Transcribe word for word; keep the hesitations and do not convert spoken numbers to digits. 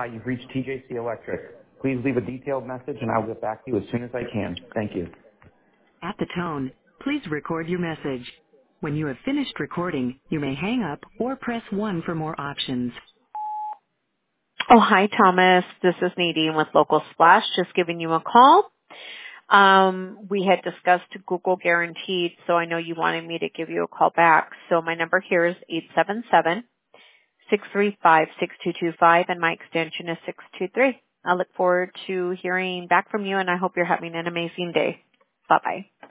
Hi, you've reached T J C Electric. Please leave a detailed message and I'll get back to you as soon as I can. Thank you. At the tone, please record your message. When you have finished recording, you may hang up or press one for more options. Oh, hi, Thomas. This is Nadine with Local Splash, just giving you a call. Um, we had discussed Google Guaranteed, so I know you wanted me to give you a call back. So my number here is eight seven seven, six three five, six two two five, and my extension is six two three. I look forward to hearing back from you, and I hope you're having an amazing day. Bye-bye.